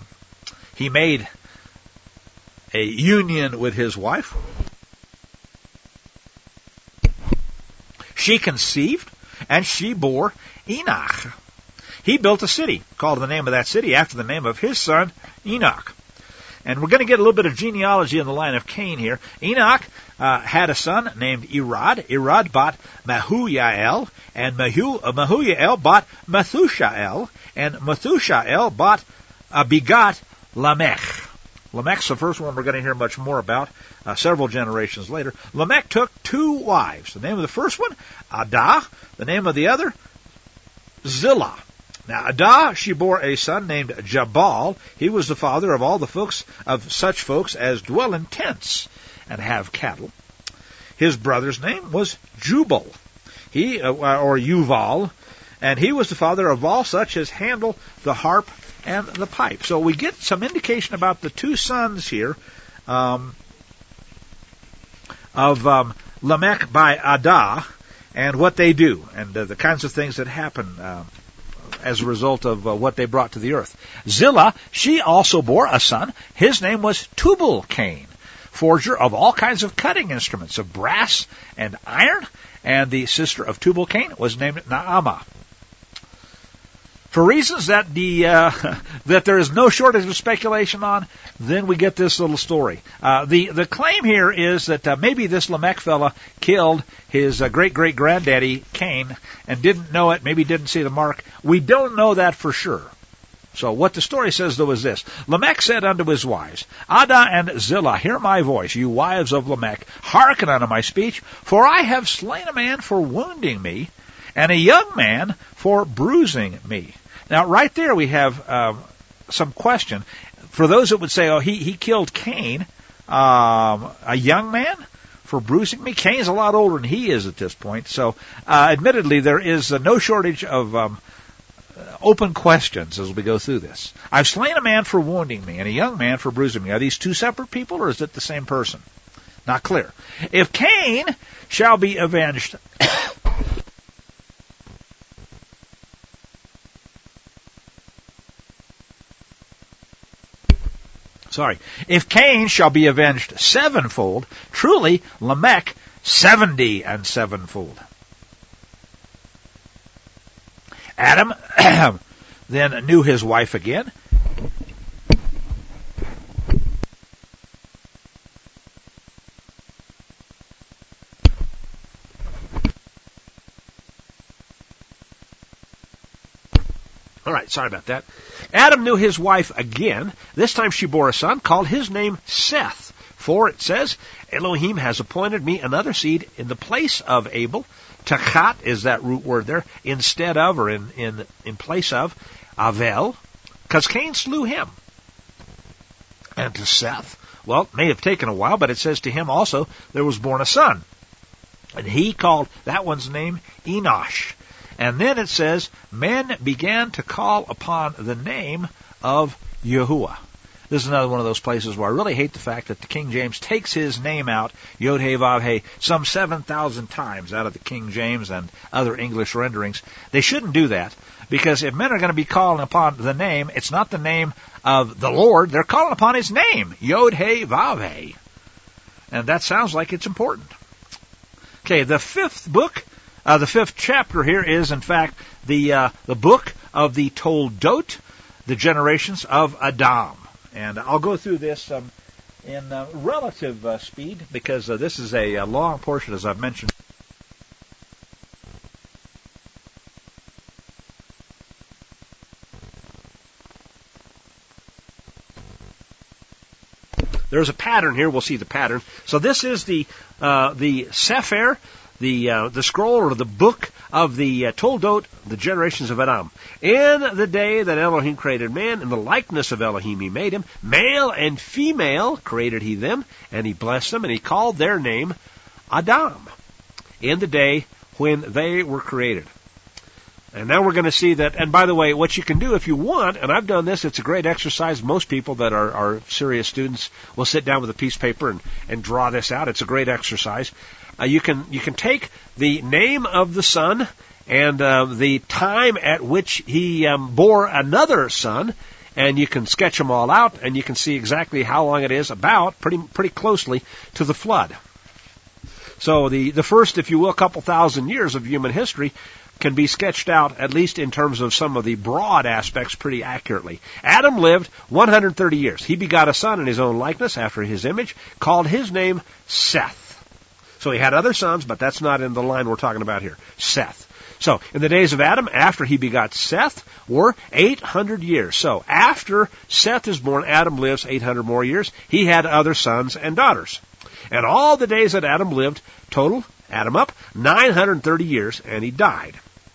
union with his wife. She conceived, and she bore Enoch. He built a city, called the name of that city after the name of his son, Enoch. And we're going to get a little bit of genealogy in the line of Cain here. Enoch had a son named Irad. Irad bought Mahuyael, and Mahuyael bought Methushael, and Methushael begot Lamech. Lamech's the first one we're going to hear much more about several generations later. Lamech took 2 wives. The name of the first one, Adah. The name of the other, Zillah. Now, Adah, she bore a son named Jabal. He was the father of all the folks, of such folks as dwell in tents and have cattle. His brother's name was Jubal, or Yuval, and he was the father of all such as handle the harp and the pipe. So we get some indication about the 2 sons here of Lamech by Adah and what they do and the kinds of things that happen as a result of what they brought to the earth. Zillah, she also bore a son. His name was Tubal-Cain, forger of all kinds of cutting instruments of brass and iron, and the sister of Tubal-Cain was named Naamah. For reasons that that there is no shortage of speculation on, then we get this little story. The claim here is that maybe this Lamech fella killed his great-great-granddaddy Cain and didn't know it, maybe didn't see the mark. We don't know that for sure. So what the story says, though, is this. Lamech said unto his wives, Adah and Zillah, hear my voice, you wives of Lamech, hearken unto my speech, for I have slain a man for wounding me, and a young man for bruising me. Now, right there we have some question. For those that would say, oh, he killed Cain, a young man for bruising me. Cain's a lot older than he is at this point. So, admittedly, there is no shortage of open questions as we go through this. I've slain a man for wounding me, and a young man for bruising me. Are these 2 separate people, or is it the same person? Not clear. If Cain shall be avenged... If Cain shall be avenged 7-fold, truly Lamech 70 and 7-fold. Adam then knew his wife again. All right, sorry about that. Adam knew his wife again. This time she bore a son, called his name Seth. For it says, Elohim has appointed me another seed in the place of Abel. Tachat is that root word there, instead of, or in place of, Avel, because Cain slew him. And to Seth, well, it may have taken a while, but it says to him also there was born a son. And he called that one's name Enosh. And then it says, men began to call upon the name of Yahuwah. This is another one of those places where I really hate the fact that the King James takes his name out, Yod-Heh-Vav-Heh, some 7,000 times out of the King James and other English renderings. They shouldn't do that, because if men are going to be calling upon the name, it's not the name of the Lord, they're calling upon his name, Yod-Heh-Vav-Heh. And that sounds like it's important. Okay, the 5th book, the 5th chapter here is, in fact, the book of the Toldot, the generations of Adam. And I'll go through this in relative speed, because this is a long portion, as I've mentioned. There's a pattern here. We'll see the pattern. So this is the Sefer, the scroll or the book of the Toldot, the generations of Adam. In the day that Elohim created man, in the likeness of Elohim he made him, male and female created he them, and he blessed them, and he called their name Adam, in the day when they were created. And now we're going to see that, and by the way, what you can do if you want, and I've done this, it's a great exercise. Most people that are serious students will sit down with a piece of paper and draw this out. It's a great exercise. You can take the name of the son and the time at which he bore another son, and you can sketch them all out, and you can see exactly how long it is, about pretty closely to the flood. So the first, if you will, couple thousand years of human history can be sketched out, at least in terms of some of the broad aspects, pretty accurately. Adam lived 130 years. He begot a son in his own likeness, after his image, called his name Seth. So he had other sons, but that's not in the line we're talking about here. Seth. So, in the days of Adam, after he begot Seth, were 800 years. So, after Seth is born, Adam lives 800 more years. He had other sons and daughters. And all the days that Adam lived, total, add them up, 930 years, and he died.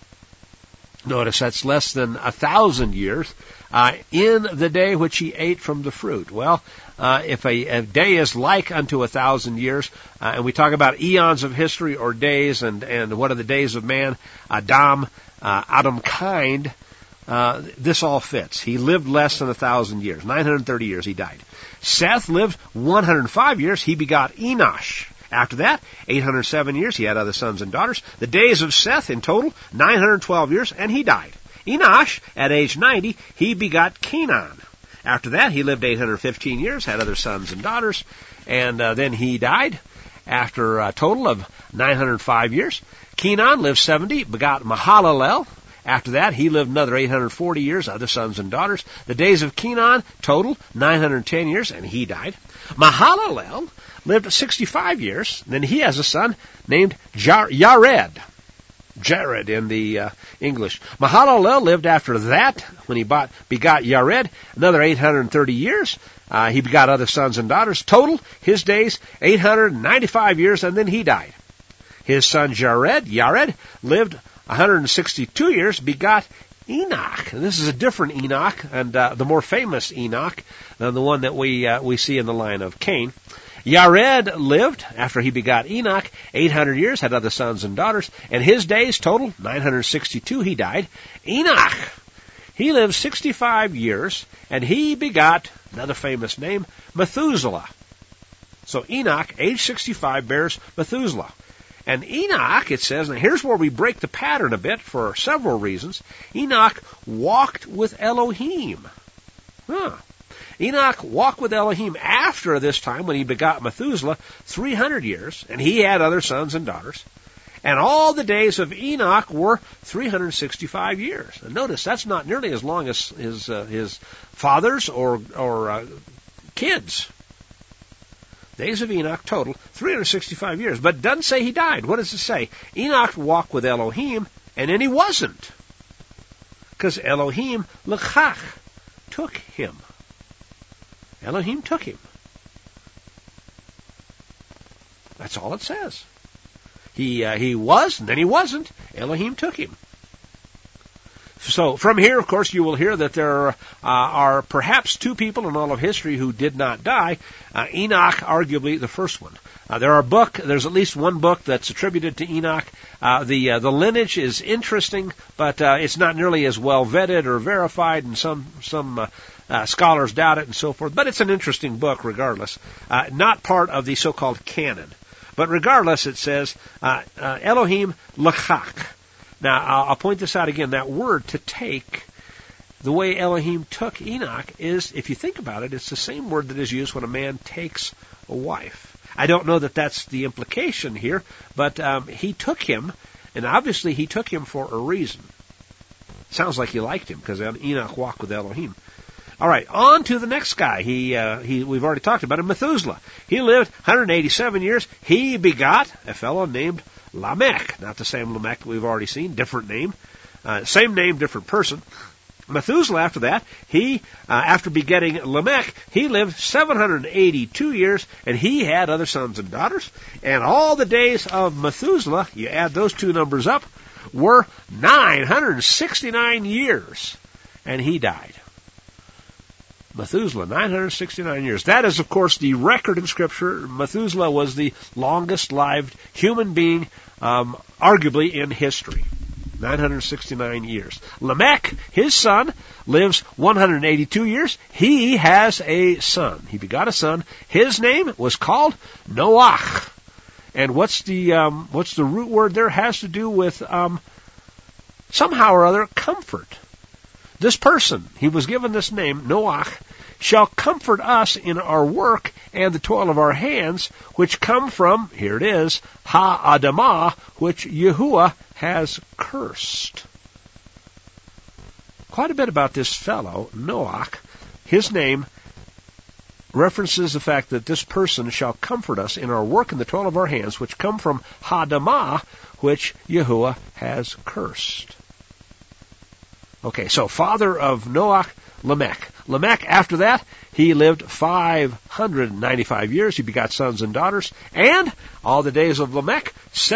Notice that's less than 1,000 years in the day which he ate from the fruit. Well, if a day is like unto 1,000 years, and we talk about eons of history or days, and what are the days of man, Adam kind, this all fits. He lived less than 1,000 years, 930 years he died. Seth lived 105 years. He begot Enosh. After that, 807 years, he had other sons and daughters. The days of Seth in total, 912 years, and he died. Enosh, at age 90, he begot Kenan. After that, he lived 815 years, had other sons and daughters, and then he died after a total of 905 years. Kenan lived 70, begot Mahalalel. After that, he lived another 840 years, other sons and daughters. The days of Kenan, total, 910 years, and he died. Mahalalel lived 65 years. Then he has a son named Jared. Jared in the English. Mahalalel lived after that, when he begot Jared, another 830 years. He begot other sons and daughters. Total, his days, 895 years, and then he died. His son Jared lived 162 years, begot Enoch. And this is a different Enoch, and the more famous Enoch than the one that we see in the line of Cain. Jared lived, after he begot Enoch, 800 years, had other sons and daughters, and his days total, 962, he died. Enoch, he lived 65 years, and he begot, another famous name, Methuselah. So Enoch, age 65, bears Methuselah. And Enoch, it says, and here's where we break the pattern a bit for several reasons, Enoch walked with Elohim. Enoch walked with Elohim after this time when he begot Methuselah 300 years, and he had other sons and daughters. And all the days of Enoch were 365 years. And notice, that's not nearly as long as his fathers or kids. Days of Enoch total 365 years. But it doesn't say he died. What does it say? Enoch walked with Elohim, and then he wasn't. Because Elohim, L'chach, took him. Elohim took him. That's all it says. He was, and then he wasn't. Elohim took him. So from here, of course, you will hear that there are perhaps two people in all of history who did not die. Enoch, arguably the first one. There's at least one book that's attributed to Enoch. The lineage is interesting, but it's not nearly as well vetted or verified, and some scholars doubt it and so forth. But it's an interesting book regardless. Not part of the so-called canon. But regardless, it says Elohim L'chach. Now, I'll point this out again. That word, to take, the way Elohim took Enoch is, if you think about it, it's the same word that is used when a man takes a wife. I don't know that that's the implication here, but he took him, and obviously he took him for a reason. Sounds like he liked him, because Enoch walked with Elohim. All right, on to the next guy. We've already talked about him, Methuselah. He lived 187 years. He begot a fellow named Lamech. Not the same Lamech that we've already seen, different name. Same name, different person. Methuselah, after that, after begetting Lamech, he lived 782 years, and he had other sons and daughters. And all the days of Methuselah, you add those two numbers up, were 969 years, and he died. Methuselah, 969 years. That is, of course, the record in Scripture. Methuselah was the longest-lived human being, arguably, in history. 969 years. Lamech, his son, lives 182 years. He has a son. He begot a son. His name was called Noach. And what's the root word there? It has to do with somehow or other comfort. This person, he was given this name, Noach, shall comfort us in our work and the toil of our hands, which come from, here it is, Ha-Adamah, which Yahuwah has cursed. Quite a bit about this fellow, Noach. His name references the fact that this person shall comfort us in our work and the toil of our hands, which come from Hadamah, which Yahuwah has cursed. Okay, so father of Noach, Lamech. Lamech, after that, he lived 595 years. He begot sons and daughters. And all the days of Lamech,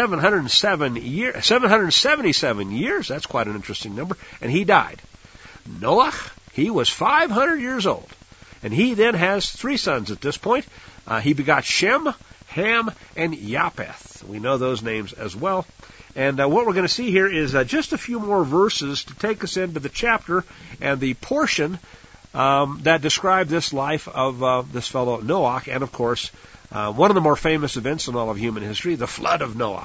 777 years. That's quite an interesting number. And he died. Noach, he was 500 years old. And he then has 3 sons at this point. He begot Shem, Ham, and Japheth. We know those names as well. And what we're going to see here is just a few more verses to take us into the chapter and the portion that describe this life of this fellow Noach, and of course, one of the more famous events in all of human history, the flood of Noah.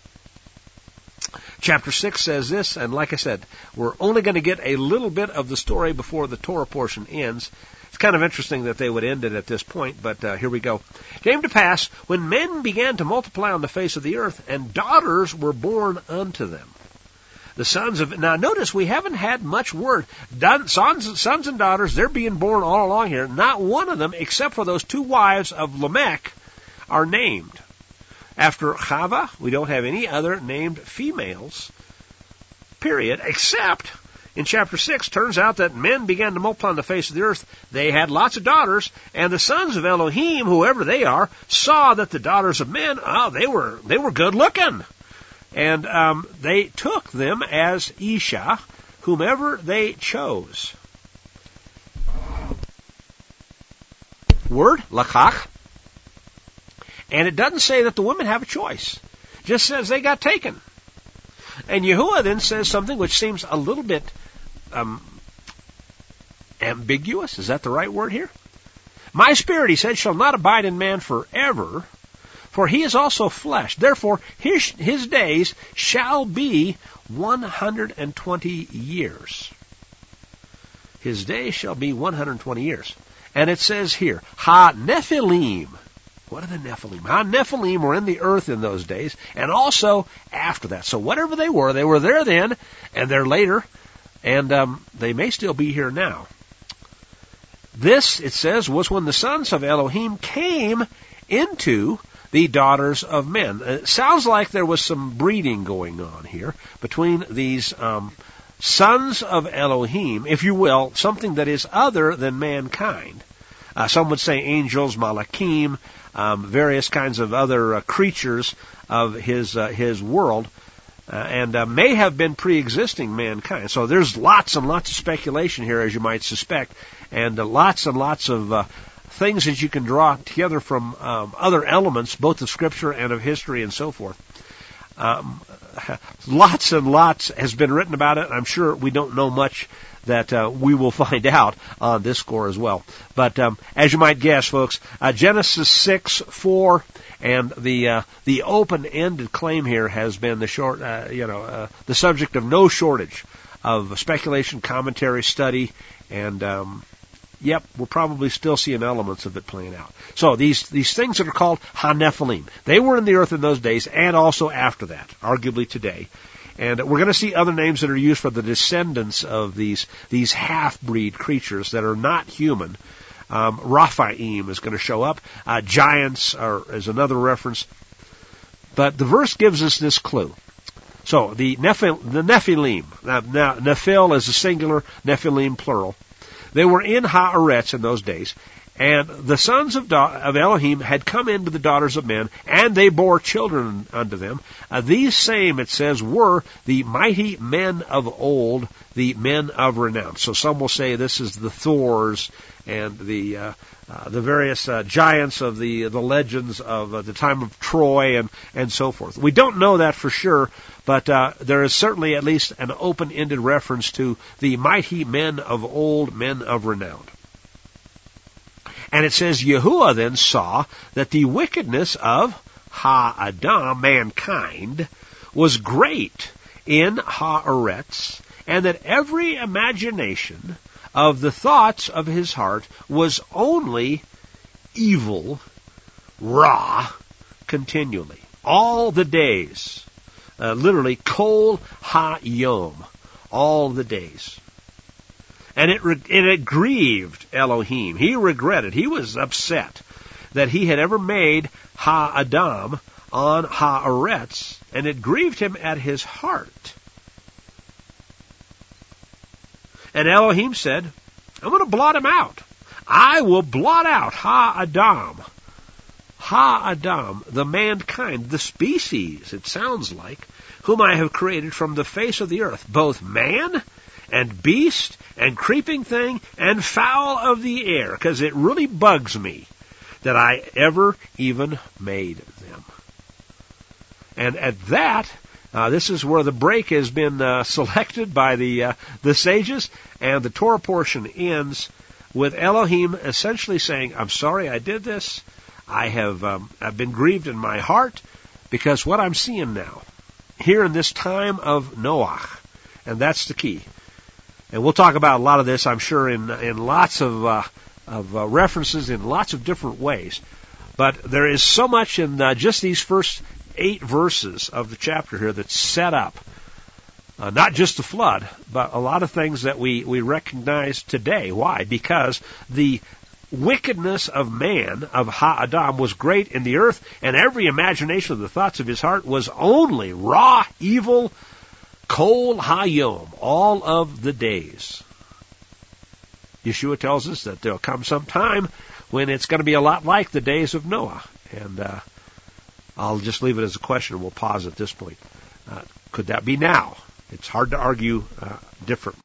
Chapter 6 says this, and like I said, we're only going to get a little bit of the story before the Torah portion ends. It's kind of interesting that they would end it at this point, but here we go. It came to pass, when men began to multiply on the face of the earth, and daughters were born unto them. The sons of... Now notice, we haven't had much word. Sons and daughters, they're being born all along here. Not one of them, except for those 2 wives of Lamech, are named. After Chava, we don't have any other named females, period, except... In chapter 6, turns out that men began to multiply on the face of the earth. They had lots of daughters, and the sons of Elohim, whoever they are, saw that the daughters of men, they were good looking. And they took them as Isha, whomever they chose. Word, lakach. And it doesn't say that the women have a choice. It just says they got taken. And Yahuwah then says something which seems a little bit ambiguous. Is that the right word here? My spirit, he said, shall not abide in man forever, for he is also flesh. Therefore, his days shall be 120 years. His days shall be 120 years. And it says here, Ha-Nephilim. What are the Nephilim? Ha-Nephilim were in the earth in those days, and also after that. So whatever they were there then, and they're later, and they may still be here now. This, it says, was when the sons of Elohim came into the daughters of men. It sounds like there was some breeding going on here between these sons of Elohim, if you will, something that is other than mankind. Some would say angels, malakim, various kinds of other creatures of his world, and may have been pre-existing mankind. So there's lots and lots of speculation here, as you might suspect, and lots of things that you can draw together from other elements, both of Scripture and of history and so forth. Lots and lots has been written about it. I'm sure we don't know much that we will find out on this score as well. But as you might guess, folks, Genesis 6:4, and the open-ended claim here has been the subject of no shortage of speculation, commentary, study, and we're probably still seeing elements of it playing out. So these things that are called Ha-Nephilim, they were in the earth in those days, and also after that, arguably today. And we're going to see other names that are used for the descendants of these half-breed creatures that are not human. Raphaim is going to show up. Giants is another reference. But the verse gives us this clue. So the Nephilim, now Nephil is a singular, Nephilim plural. They were in Haaretz in those days. And the sons of Elohim had come into the daughters of men, and they bore children unto them. These same, it says, were the mighty men of old, the men of renown. So some will say this is the Thors and the various giants of the legends of the time of Troy and so forth. We don't know that for sure, but there is certainly at least an open-ended reference to the mighty men of old, men of renown. And it says, Yahuwah then saw that the wickedness of Ha-Adam, mankind, was great in Haaretz, and that every imagination of the thoughts of his heart was only evil, ra, continually, all the days. literally kol hayom, all the days. And it grieved Elohim. He regretted, he was upset that he had ever made Ha-Adam on Haaretz, and it grieved him at his heart. And Elohim said, I'm going to blot him out. I will blot out Ha-Adam. Ha-Adam, the mankind, the species, it sounds like, whom I have created from the face of the earth, both man and beast and creeping thing and fowl of the air, because it really bugs me that I ever even made them. And at that, this is where the break has been selected by the sages, and the Torah portion ends with Elohim essentially saying, I'm sorry I did this. I've been grieved in my heart, because what I'm seeing now, here in this time of Noah, and that's the key. And we'll talk about a lot of this, I'm sure, in lots of references in lots of different ways. But there is so much in just these first 8 verses of the chapter here that's set up, not just the flood, but a lot of things that we recognize today. Why? Because the wickedness of man, of Ha-Adam, was great in the earth, and every imagination of the thoughts of his heart was only raw, evil, kol hayom, all of the days. Yeshua tells us that there'll come some time when it's going to be a lot like the days of Noah. And I'll just leave it as a question, and we'll pause at this point. Could that be now? It's hard to argue different.